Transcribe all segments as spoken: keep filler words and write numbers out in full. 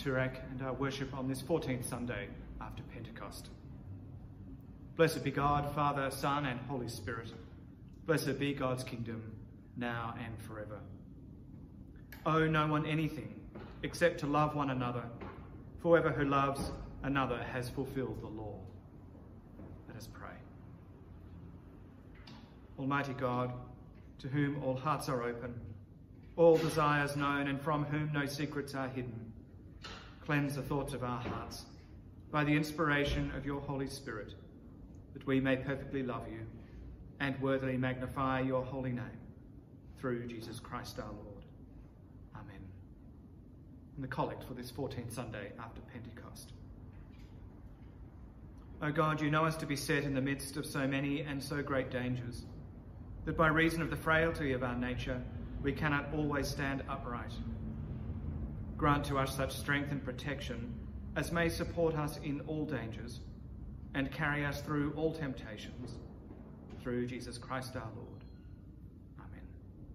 Turak and our worship on this fourteenth Sunday after Pentecost. Blessed be God, Father, Son, and Holy Spirit. Blessed be God's kingdom, now and forever. Owe no one anything except to love one another, for whoever who loves another has fulfilled the law. Let us pray. Almighty God, to whom all hearts are open, all desires known, and from whom no secrets are hidden, cleanse the thoughts of our hearts by the inspiration of your Holy Spirit, that we may perfectly love you and worthily magnify your holy name, through Jesus Christ our Lord. Amen. And the collect for this fourteenth Sunday after Pentecost. O God, you know us to be set in the midst of so many and so great dangers, that by reason of the frailty of our nature, we cannot always stand upright. Grant to us such strength and protection as may support us in all dangers and carry us through all temptations, through Jesus Christ our Lord. Amen.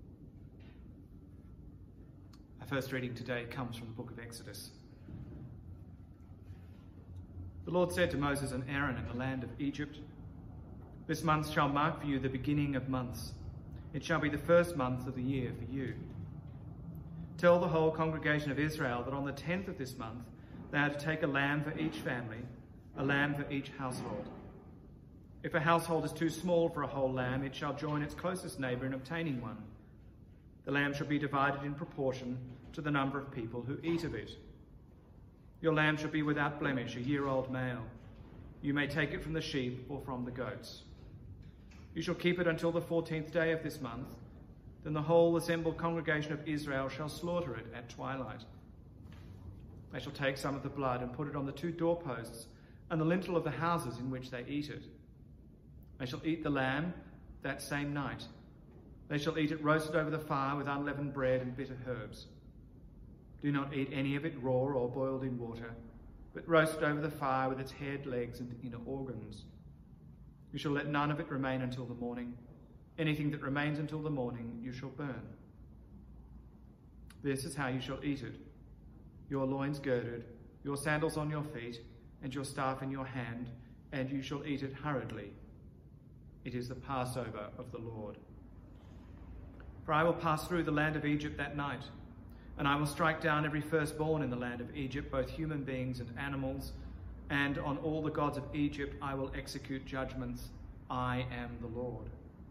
Our first reading today comes from the book of Exodus. The Lord said to Moses and Aaron in the land of Egypt, "This month shall mark for you the beginning of months. It shall be the first month of the year for you. Tell the whole congregation of Israel that on the tenth of this month they are to take a lamb for each family, a lamb for each household. If a household is too small for a whole lamb, it shall join its closest neighbour in obtaining one. The lamb shall be divided in proportion to the number of people who eat of it. Your lamb shall be without blemish, a year-old male. You may take it from the sheep or from the goats. You shall keep it until the fourteenth day of this month. Then the whole assembled congregation of Israel shall slaughter it at twilight. They shall take some of the blood and put it on the two doorposts and the lintel of the houses in which they eat it. They shall eat the lamb that same night. They shall eat it roasted over the fire with unleavened bread and bitter herbs. Do not eat any of it raw or boiled in water, but roasted over the fire with its head, legs, and inner organs. You shall let none of it remain until the morning. Anything that remains until the morning you shall burn. This is how you shall eat it: your loins girded, your sandals on your feet, and your staff in your hand, and you shall eat it hurriedly. It is the Passover of the Lord. For I will pass through the land of Egypt that night, and I will strike down every firstborn in the land of Egypt, both human beings and animals, and on all the gods of Egypt I will execute judgments. I am the Lord.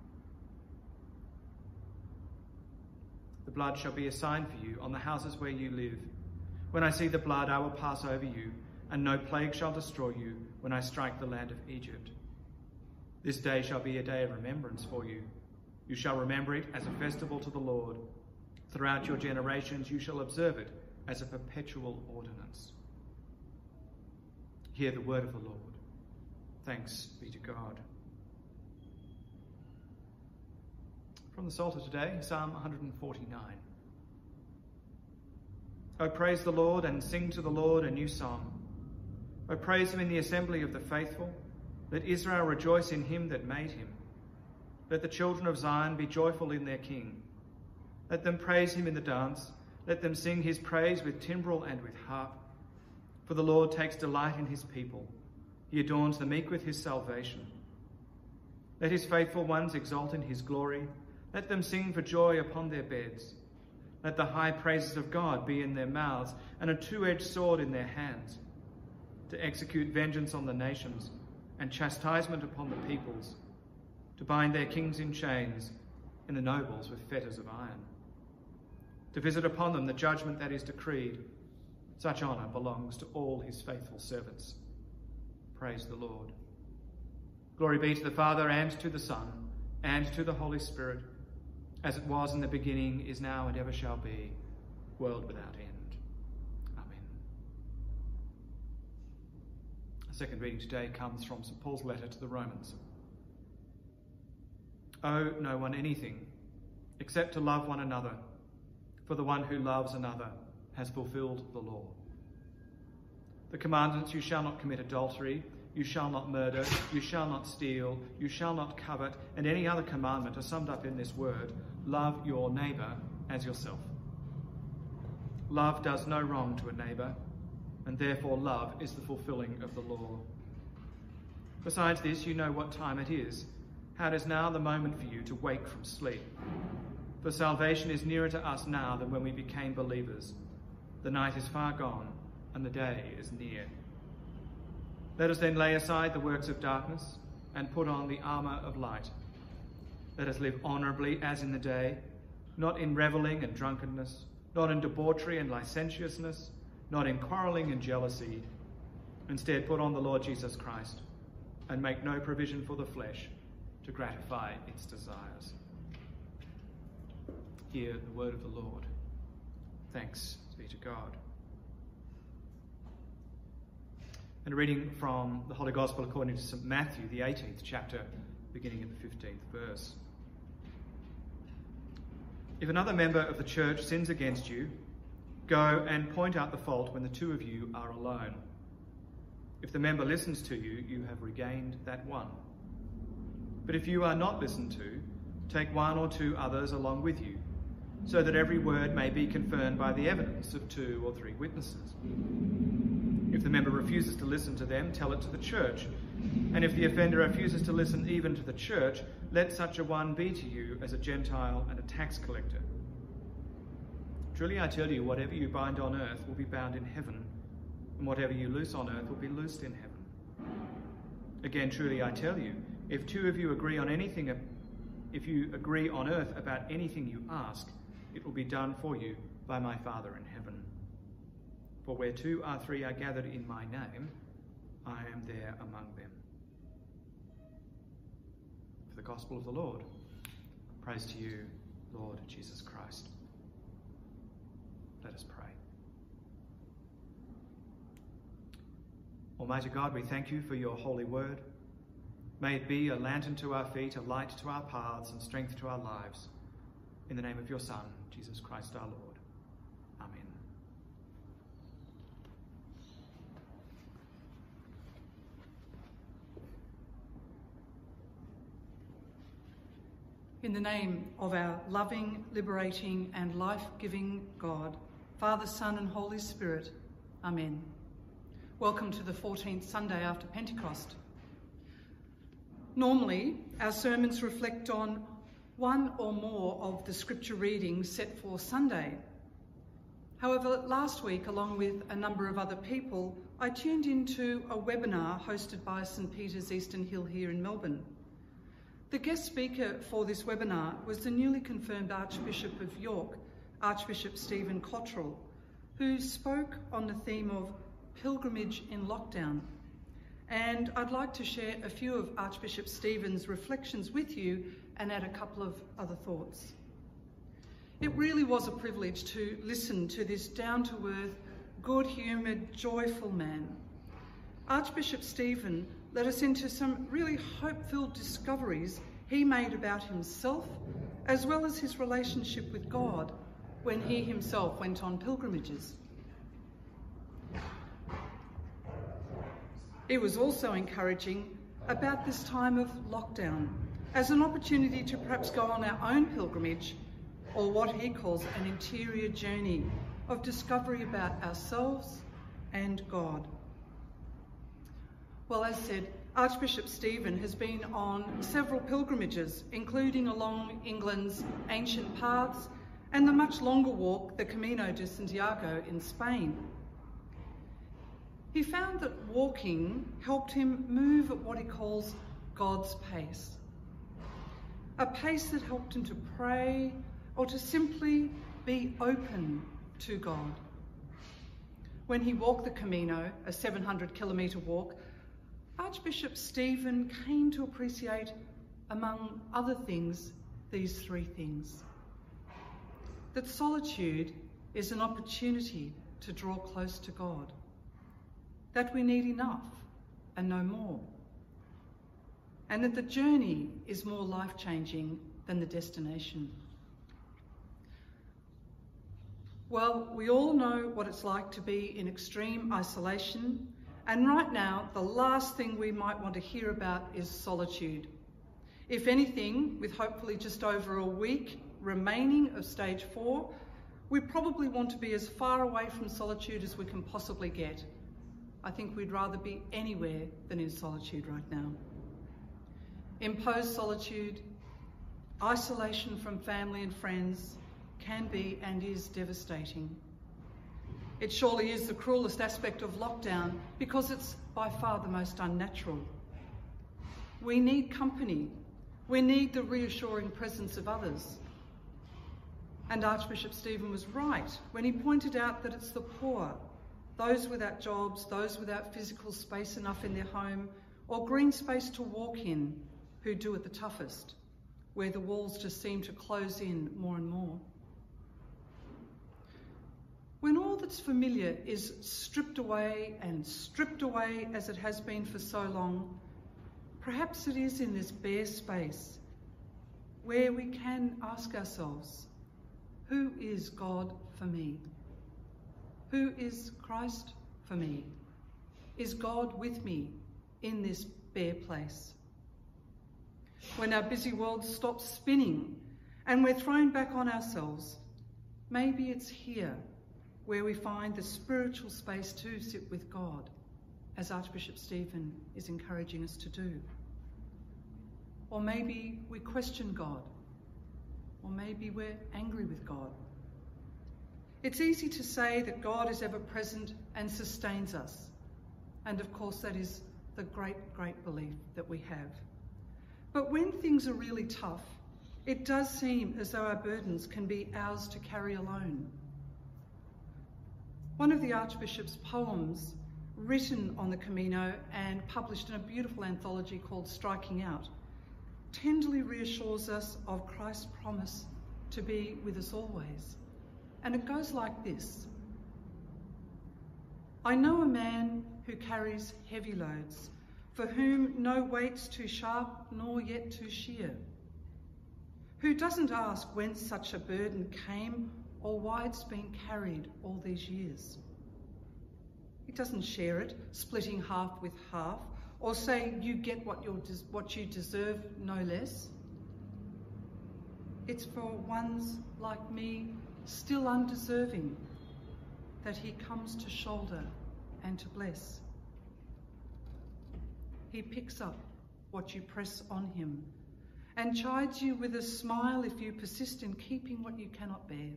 The blood shall be a sign for you on the houses where you live. When I see the blood, I will pass over you, and no plague shall destroy you when I strike the land of Egypt. This day shall be a day of remembrance for you. You shall remember it as a festival to the Lord. Throughout your generations you shall observe it as a perpetual ordinance." Hear the word of the Lord. Thanks be to God. From the Psalter today, Psalm one forty-nine. O praise the Lord and sing to the Lord a new song. O praise him in the assembly of the faithful. Let Israel rejoice in him that made him. Let the children of Zion be joyful in their King. Let them praise him in the dance. Let them sing his praise with timbrel and with harp. For the Lord takes delight in his people. He adorns the meek with his salvation. Let his faithful ones exult in his glory. Let them sing for joy upon their beds. Let the high praises of God be in their mouths and a two-edged sword in their hands, to execute vengeance on the nations and chastisement upon the peoples, to bind their kings in chains and the nobles with fetters of iron, to visit upon them the judgment that is decreed. Such honour belongs to all his faithful servants. Praise the Lord. Glory be to the Father, and to the Son, and to the Holy Spirit, as it was in the beginning, is now, and ever shall be, world without end. Amen. The second reading today comes from Saint Paul's letter to the Romans. Owe no one anything except to love one another, for the one who loves another has fulfilled the law. The commandments: you shall not commit adultery, you shall not murder, you shall not steal, you shall not covet, and any other commandment are summed up in this word: love your neighbour as yourself. Love does no wrong to a neighbour. and therefore love is the fulfilling of the law. Besides this, you know what time it is, how it is now the moment for you to wake from sleep. For salvation is nearer to us now than when we became believers. The night is far gone, and the day is near. Let us then lay aside the works of darkness and put on the armour of light. Let us live honourably as in the day, not in revelling and drunkenness, not in debauchery and licentiousness, not in quarrelling and jealousy. Instead, put on the Lord Jesus Christ and make no provision for the flesh to gratify its desires. Hear the word of the Lord. Thanks be to God. And a reading from the Holy Gospel according to Saint Matthew, the eighteenth chapter, beginning at the fifteenth verse. If another member of the church sins against you, go and point out the fault when the two of you are alone. If the member listens to you, you have regained that one. But if you are not listened to, take one or two others along with you, so that every word may be confirmed by the evidence of two or three witnesses. If the member refuses to listen to them, tell it to the church. And if the offender refuses to listen even to the church, let such a one be to you as a Gentile and a tax collector. Truly I tell you, whatever you bind on earth will be bound in heaven, and whatever you loose on earth will be loosed in heaven. Again, truly I tell you, if two of you agree on anything, if you agree on earth about anything you ask, it will be done for you by my Father in heaven. For where two or three are gathered in my name, I am there among them. For the gospel of the Lord, praise to you, Lord Jesus Christ. Let us pray. Almighty God, we thank you for your holy word. May it be a lantern to our feet, a light to our paths, and strength to our lives. In the name of your Son, Jesus Christ our Lord. Amen. In the name of our loving, liberating and life-giving God, Father, Son and Holy Spirit. Amen. Welcome to the fourteenth Sunday after Pentecost. Normally, our sermons reflect on one or more of the scripture readings set for Sunday. However, last week, along with a number of other people, I tuned into a webinar hosted by St Peter's Eastern Hill here in Melbourne. The guest speaker for this webinar was the newly confirmed Archbishop of York, Archbishop Stephen Cottrell, who spoke on the theme of pilgrimage in lockdown. And I'd like to share a few of Archbishop Stephen's reflections with you and add a couple of other thoughts. It really was a privilege to listen to this down-to-earth, good-humoured, joyful man. Archbishop Stephen led us into some really hope-filled discoveries he made about himself, as well as his relationship with God when he himself went on pilgrimages. It was also encouraging about this time of lockdown as an opportunity to perhaps go on our own pilgrimage, or what he calls an interior journey of discovery about ourselves and God. Well, as said, Archbishop Stephen has been on several pilgrimages, including along England's ancient paths and the much longer walk, the Camino de Santiago in Spain. He found that walking helped him move at what he calls God's pace. A pace that helped him to pray or to simply be open to God. When he walked the Camino, a seven hundred kilometre walk, Archbishop Stephen came to appreciate, among other things, these three things. That solitude is an opportunity to draw close to God. That we need enough and no more. And that the journey is more life-changing than the destination. Well, we all know what it's like to be in extreme isolation, and right now, the last thing we might want to hear about is solitude. If anything, with hopefully just over a week remaining of stage four, we probably want to be as far away from solitude as we can possibly get, I think we'd rather be anywhere than in solitude right now. Imposed solitude, isolation from family and friends can be and is devastating. It surely is the cruelest aspect of lockdown because it's by far the most unnatural. We need company. We need the reassuring presence of others. And Archbishop Stephen was right when he pointed out that it's the poor, those without jobs, those without physical space enough in their home or green space to walk in, who do it the toughest, where the walls just seem to close in more and more. When all that's familiar is stripped away and stripped away as it has been for so long, perhaps it is in this bare space where we can ask ourselves, who is God for me? Who is Christ for me? Is God with me in this bare place? When our busy world stops spinning and we're thrown back on ourselves, maybe it's here where we find the spiritual space to sit with God, as Archbishop Stephen is encouraging us to do. Or maybe we question God, or maybe we're angry with God. It's easy to say that God is ever present and sustains us. And of course, that is the great, great belief that we have. But when things are really tough, it does seem as though our burdens can be ours to carry alone. One of the Archbishop's poems, written on the Camino and published in a beautiful anthology called Striking Out, tenderly reassures us of Christ's promise to be with us always. And it goes like this. I know a man who carries heavy loads, for whom no weight's too sharp nor yet too sheer, who doesn't ask whence such a burden came or why it's been carried all these years. He doesn't share it, splitting half with half, or say you get what, you're des- what you deserve, no less. It's for ones like me, still undeserving, that he comes to shoulder and to bless. He picks up what you press on him and chides you with a smile if you persist in keeping what you cannot bear.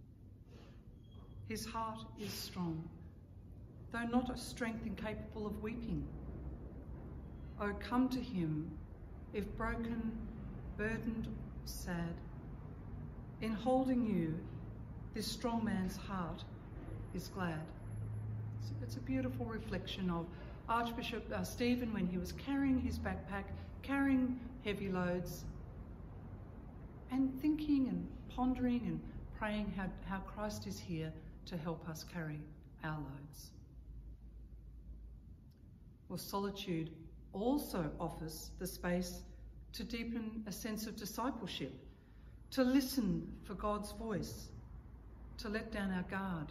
His heart is strong, though not a strength incapable of weeping. Oh, come to him, if broken, burdened, sad. In holding you, this strong man's heart is glad. So it's a beautiful reflection of Archbishop uh, Stephen when he was carrying his backpack, carrying heavy loads, and thinking and pondering and praying how, how Christ is here to help us carry our loads. Well, solitude also offers the space to deepen a sense of discipleship, to listen for God's voice, to let down our guard.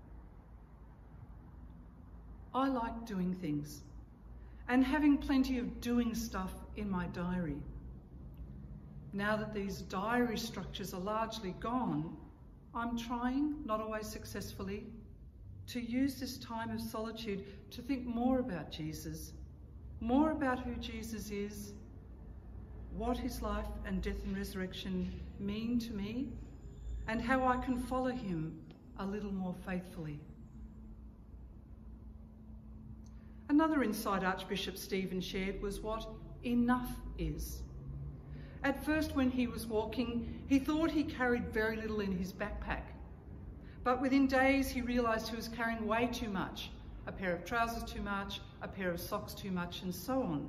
I like doing things and having plenty of doing stuff in my diary. Now that these diary structures are largely gone, I'm trying, not always successfully, to use this time of solitude to think more about Jesus, more about who Jesus is, what his life and death and resurrection mean to me, and how I can follow him a little more faithfully. Another insight Archbishop Stephen shared was what enough is. At first, when he was walking, he thought he carried very little in his backpack. But within days, he realised he was carrying way too much, a pair of trousers too much, a pair of socks too much, and so on.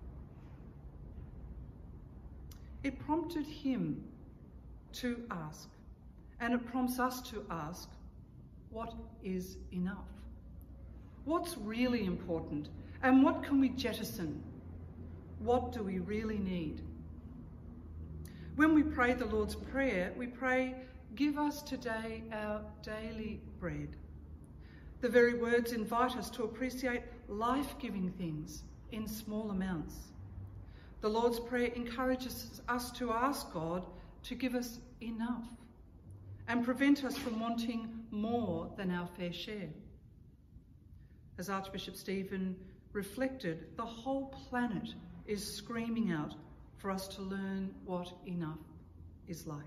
It prompted him to ask, and it prompts us to ask, what is enough? What's really important? And what can we jettison? What do we really need? When we pray the Lord's Prayer, we pray, give us today our daily bread. The very words invite us to appreciate life-giving things in small amounts. The Lord's Prayer encourages us to ask God to give us enough and prevent us from wanting more than our fair share. As Archbishop Stephen reflected, the whole planet is screaming out for us to learn what enough is like.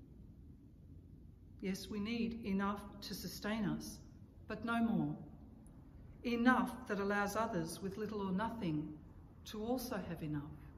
Yes, we need enough to sustain us, but no more. Enough that allows others with little or nothing to also have enough.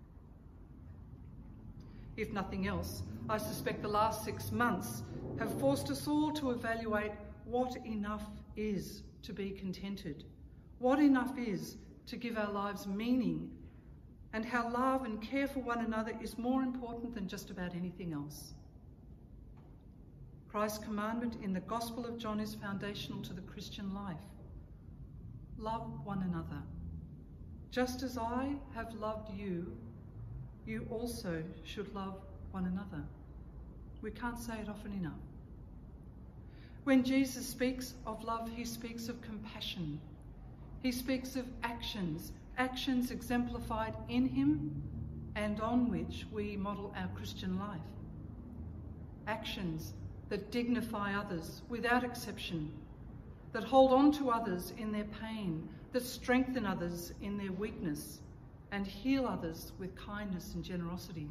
If nothing else, I suspect the last six months have forced us all to evaluate what enough is to be contented, what enough is to give our lives meaning, and how love and care for one another is more important than just about anything else. Christ's commandment in the Gospel of John is foundational to the Christian life. Love one another. Just as I have loved you, you also should love one another. We can't say it often enough. When Jesus speaks of love, he speaks of compassion. He speaks of actions, actions exemplified in him and on which we model our Christian life. Actions that dignify others without exception, that hold on to others in their pain, that strengthen others in their weakness, and heal others with kindness and generosity.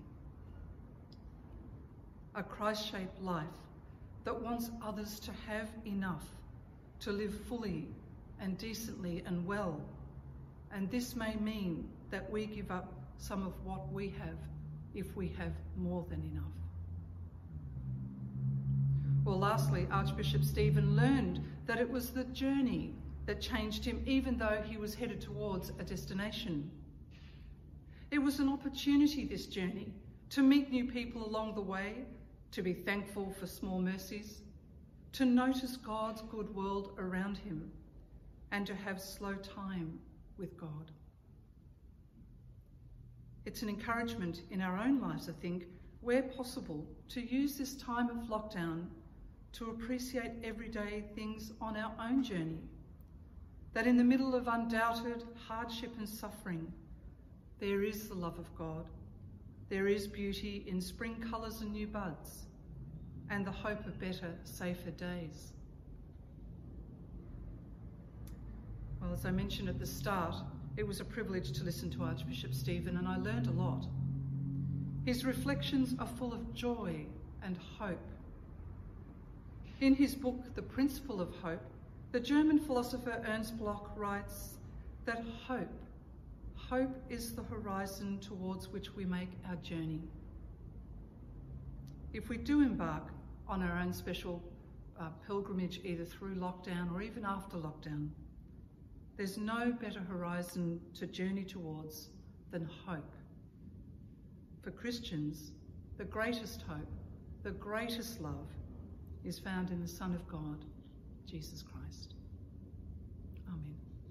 A Christ-shaped life that wants others to have enough, to live fully and decently and well. And this may mean that we give up some of what we have if we have more than enough. Well, lastly, Archbishop Stephen learned that it was the journey that changed him, even though he was headed towards a destination. It was an opportunity, this journey, to meet new people along the way, to be thankful for small mercies, to notice God's good world around him, and to have slow time with God. It's an encouragement in our own lives, I think, where possible, to use this time of lockdown to appreciate everyday things on our own journey. That in the middle of undoubted hardship and suffering, there is the love of God. There is beauty in spring colours and new buds, and the hope of better, safer days. Well, as I mentioned at the start, it was a privilege to listen to Archbishop Stephen, and I learned a lot. His reflections are full of joy and hope. In his book, The Principle of Hope, the German philosopher Ernst Bloch writes that hope, hope is the horizon towards which we make our journey. If we do embark on our own special uh, pilgrimage, either through lockdown or even after lockdown, there's no better horizon to journey towards than hope. For Christians, the greatest hope, the greatest love is found in the Son of God, Jesus Christ. Amen.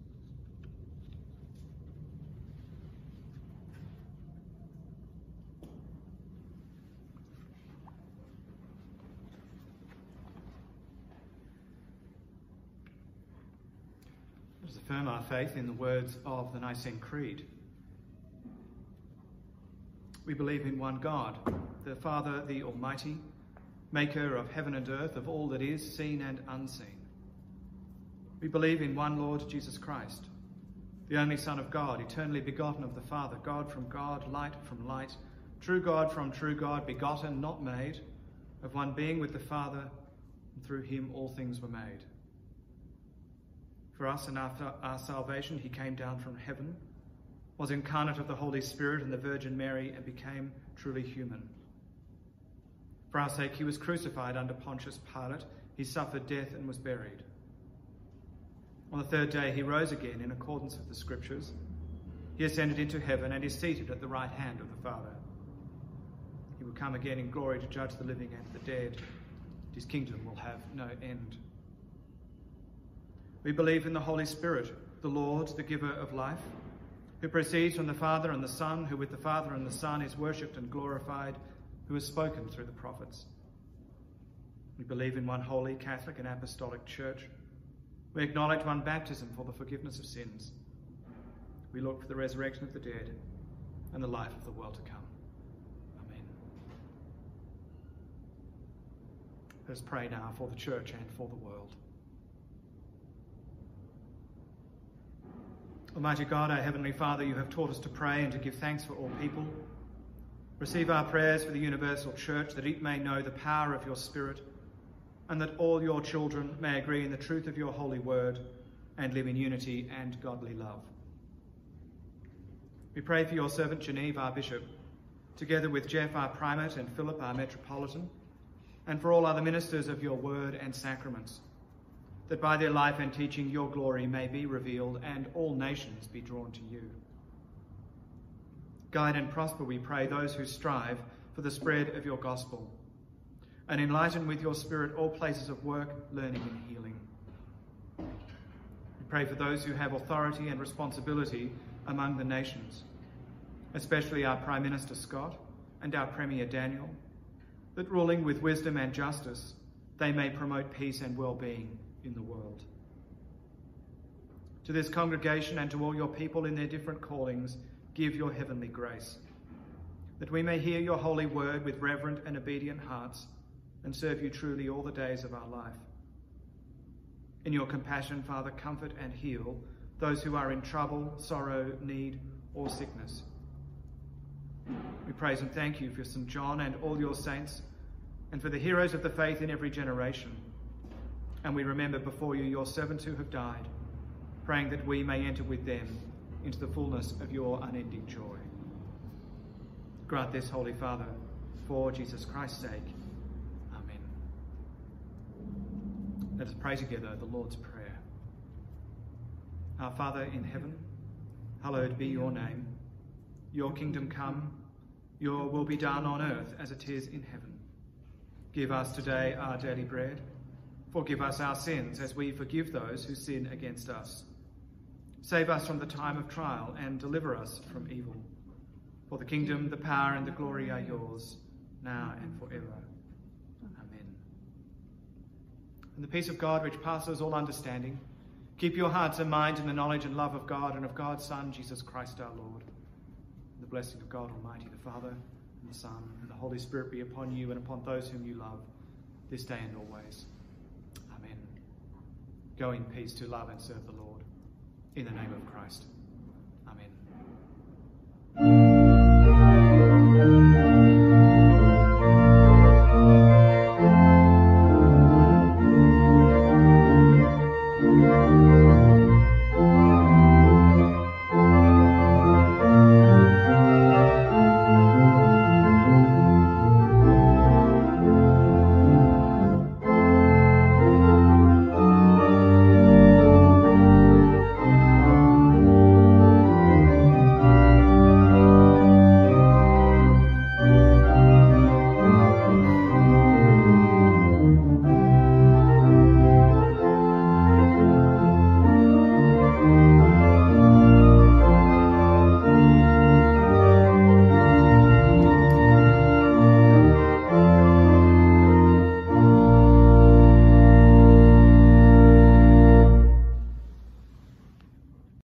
Let us affirm our faith in the words of the Nicene Creed. We believe in one God, the Father, the Almighty, maker of heaven and earth, of all that is seen and unseen. We believe in one Lord Jesus Christ, the only Son of God, eternally begotten of the Father, God from God, light from light, true God from true God, begotten, not made, of one being with the Father, and through him all things were made. For us and after our salvation, he came down from heaven, was incarnate of the Holy Spirit and the Virgin Mary, and became truly human. For our sake, he was crucified under Pontius Pilate. He suffered death and was buried. On the third day, he rose again in accordance with the Scriptures. He ascended into heaven and is seated at the right hand of the Father. He will come again in glory to judge the living and the dead. His kingdom will have no end. We believe in the Holy Spirit, the Lord, the giver of life, who proceeds from the Father and the Son, who with the Father and the Son is worshipped and glorified, who has spoken through the prophets. We believe in one holy, Catholic and Apostolic Church. We acknowledge one baptism for the forgiveness of sins. We look for the resurrection of the dead and the life of the world to come. Amen. Let us pray now for the Church and for the world. Almighty God, our Heavenly Father, you have taught us to pray and to give thanks for all people. Receive our prayers for the universal church, that it may know the power of your Spirit, and that all your children may agree in the truth of your holy word and live in unity and godly love. We pray for your servant Genevieve, our bishop, together with Jeff, our primate, and Philip, our metropolitan, and for all other ministers of your word and sacraments, that by their life and teaching your glory may be revealed and all nations be drawn to you. Guide and prosper, we pray, those who strive for the spread of your gospel, and enlighten with your Spirit all places of work, learning and healing. We pray for those who have authority and responsibility among the nations, especially our Prime Minister Scott and our Premier Daniel, that ruling with wisdom and justice, they may promote peace and well-being in the world. To this congregation and to all your people in their different callings, give your heavenly grace, that we may hear your holy word with reverent and obedient hearts and serve you truly all the days of our life. In your compassion, Father, comfort and heal those who are in trouble, sorrow, need, or sickness. We praise and thank you for Saint John and all your saints, and for the heroes of the faith in every generation. And we remember before you your servants who have died, praying that we may enter with them into the fullness of your unending joy. Grant this, Holy Father, for Jesus Christ's sake. Amen. Let us pray together the Lord's Prayer. Our Father in heaven, hallowed be your name. Your kingdom come, your will be done on earth as it is in heaven. Give us today our daily bread. Forgive us our sins as we forgive those who sin against us. Save us from the time of trial and deliver us from evil. For the kingdom, the power and the glory are yours, now and forever. Amen. And the peace of God, which passes all understanding, keep your hearts and minds in the knowledge and love of God and of God's Son, Jesus Christ our Lord. And the blessing of God Almighty, the Father, and the Son, and the Holy Spirit be upon you and upon those whom you love, this day and always. Amen. Go in peace to love and serve the Lord. In the name of Christ.